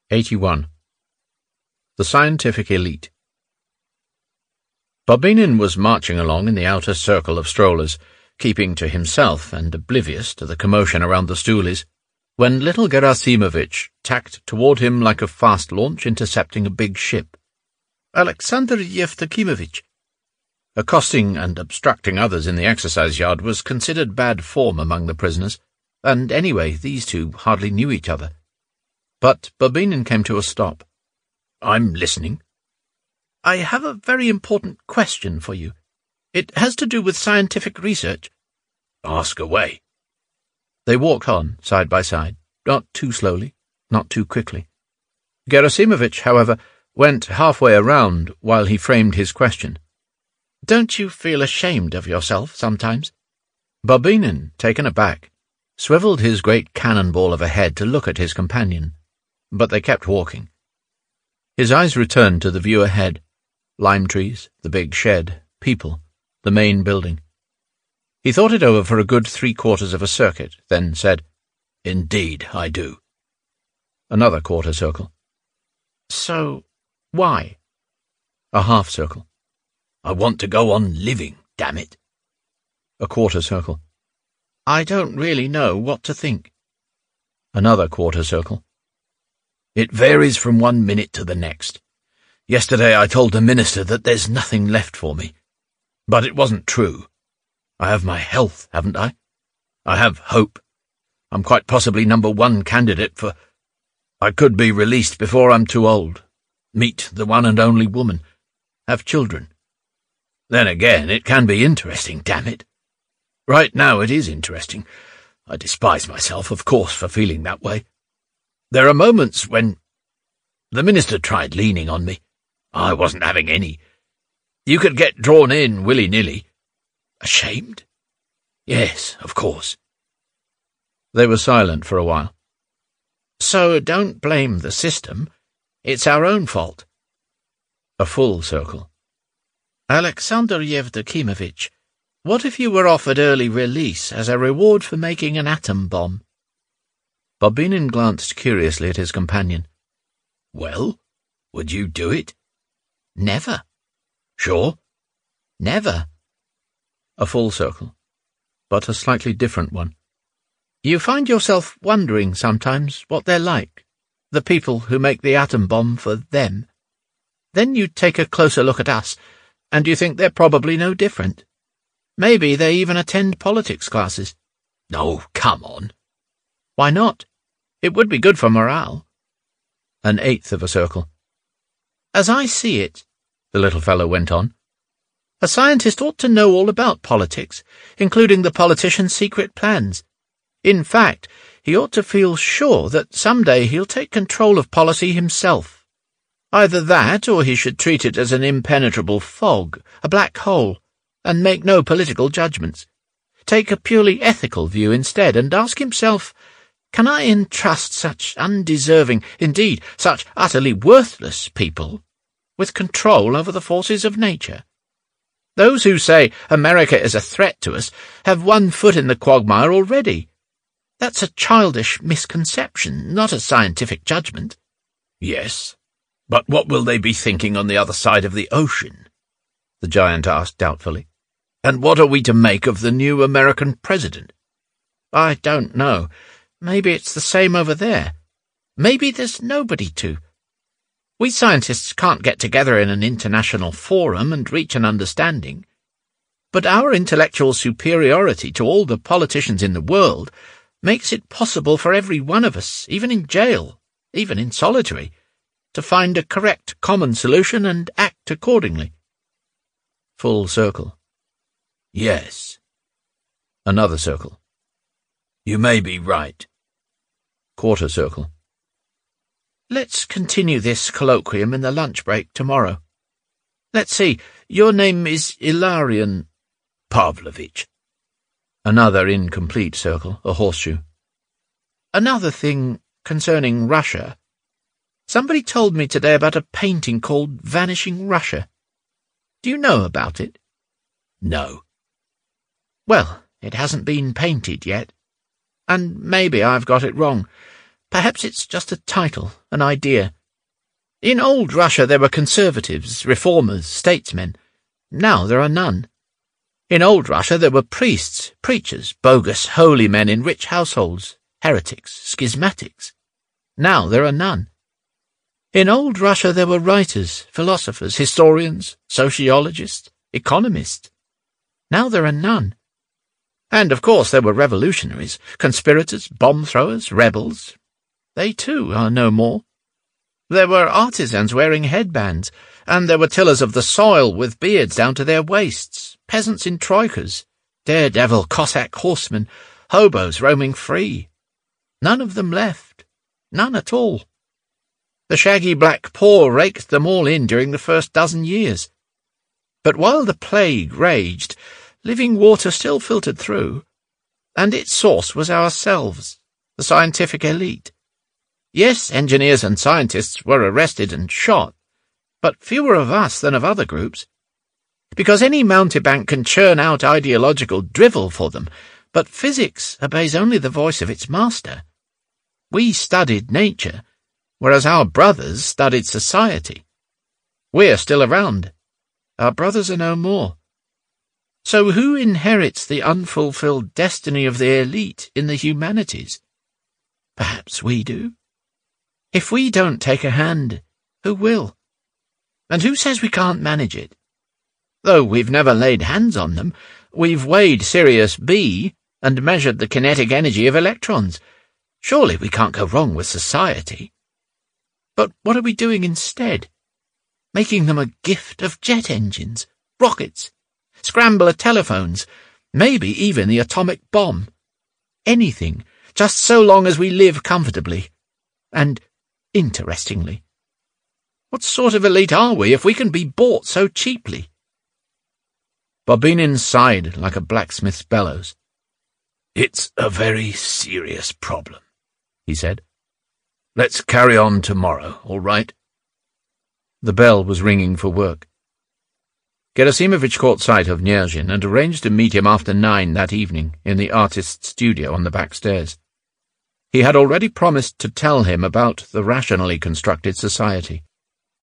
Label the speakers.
Speaker 1: 81. The Scientific Elite. Bobinin was marching along in the outer circle of strollers, keeping to himself and oblivious to the commotion around the stoolies, when little Gerasimovich tacked toward him like a fast launch intercepting a big ship. "Alexander Yevdokimovich." Accosting and obstructing others in the exercise yard was considered bad form among the prisoners, and anyway, these two hardly knew each other. But Bobinin came to a stop. "I'm listening." "I have a very important question for you. It has to do with scientific research." "Ask away." They walked on, side by side, not too slowly, not too quickly. Gerasimovich, however, went halfway around while he framed his question. "Don't you feel ashamed of yourself sometimes?" Bobinin, taken aback, swiveled his great cannonball of a head to look at his companion, but they kept walking. His eyes returned to the view ahead: lime trees, the big shed, people, the main building. He thought it over for a good 3/4 of a circuit, then said, "Indeed, I do." Another quarter circle. "So, why?" A half circle. "I want to go on living, damn it." A quarter circle. "I don't really know what to think." Another quarter circle. "It varies from one minute to the next. Yesterday I told the minister that there's nothing left for me. But it wasn't true. I have my health, haven't I? I have hope. I'm quite possibly #1 candidate for... I could be released before I'm too old. Meet the one and only woman. Have children. Then again, it can be interesting, damn it. Right now it is interesting. I despise myself, of course, for feeling that way. There are moments when... The minister tried leaning on me. I wasn't having any. You could get drawn in willy-nilly. Ashamed? Yes, of course." They were silent for a while. "So don't blame the system. It's our own fault." A full circle. "Alexander Yevdokimovich, what if you were offered early release as a reward for making an atom bomb?" Bobinin glanced curiously at his companion. "Well, would you do it?" "Never." "Sure?" "Never." A full circle, but a slightly different one. "You find yourself wondering sometimes what they're like, the people who make the atom bomb for them. Then you take a closer look at us, and you think they're probably no different. Maybe they even attend politics classes." "No, come on." "Why not? It would be good for morale." An eighth of a circle. "As I see it," the little fellow went on, "a scientist ought to know all about politics, including the politicians' secret plans. In fact, he ought to feel sure that someday he'll take control of policy himself. Either that, or he should treat it as an impenetrable fog, a black hole, and make no political judgments. Take a purely ethical view instead, and ask himself, can I entrust such undeserving, indeed such utterly worthless people with control over the forces of nature? Those who say America is a threat to us have one foot in the quagmire already. That's a childish misconception, not a scientific judgment." "Yes, but what will they be thinking on the other side of the ocean?" the giant asked doubtfully. "And what are we to make of the new American president?" "I don't know. Maybe it's the same over there. Maybe there's nobody to. We scientists can't get together in an international forum and reach an understanding. But our intellectual superiority to all the politicians in the world makes it possible for every one of us, even in jail, even in solitary, to find a correct common solution and act accordingly." Full circle. "Yes." Another circle. "You may be right." Quarter circle. "Let's continue this colloquium in the lunch break tomorrow. Let's see, your name is Ilarion Pavlovich." Another incomplete circle, a horseshoe. "Another thing concerning Russia. Somebody told me today about a painting called Vanishing Russia. Do you know about it?" "No." "Well, it hasn't been painted yet. And maybe I've got it wrong. Perhaps it's just a title, an idea. In old Russia there were conservatives, reformers, statesmen. Now there are none. In old Russia there were priests, preachers, bogus, holy men in rich households, heretics, schismatics. Now there are none. In old Russia there were writers, philosophers, historians, sociologists, economists. Now there are none. And, of course, there were revolutionaries, conspirators, bomb-throwers, rebels. They, too, are no more. There were artisans wearing headbands, and there were tillers of the soil with beards down to their waists, peasants in troikas, daredevil Cossack horsemen, hobos roaming free. None of them left. None at all. The shaggy black poor raked them all in during the first dozen years. But while the plague raged, living water still filtered through, and its source was ourselves, the scientific elite. Yes, engineers and scientists were arrested and shot, but fewer of us than of other groups. Because any mountebank can churn out ideological drivel for them, but physics obeys only the voice of its master. We studied nature, whereas our brothers studied society. We're still around. Our brothers are no more. So who inherits the unfulfilled destiny of the elite in the humanities? Perhaps we do. If we don't take a hand, who will? And who says we can't manage it? Though we've never laid hands on them, we've weighed Sirius B and measured the kinetic energy of electrons. Surely we can't go wrong with society. But what are we doing instead? Making them a gift of jet engines, rockets, scrambler telephones, maybe even the atomic bomb. Anything, just so long as we live comfortably. And interestingly. What sort of elite are we if we can be bought so cheaply? Bobinin sighed like a blacksmith's bellows. "It's a very serious problem," he said. "Let's carry on tomorrow, all right?" The bell was ringing for work. Gerasimovich caught sight of Nyerjin and arranged to meet him after 9 that evening in the artist's studio on the back stairs. He had already promised to tell him about the rationally constructed society.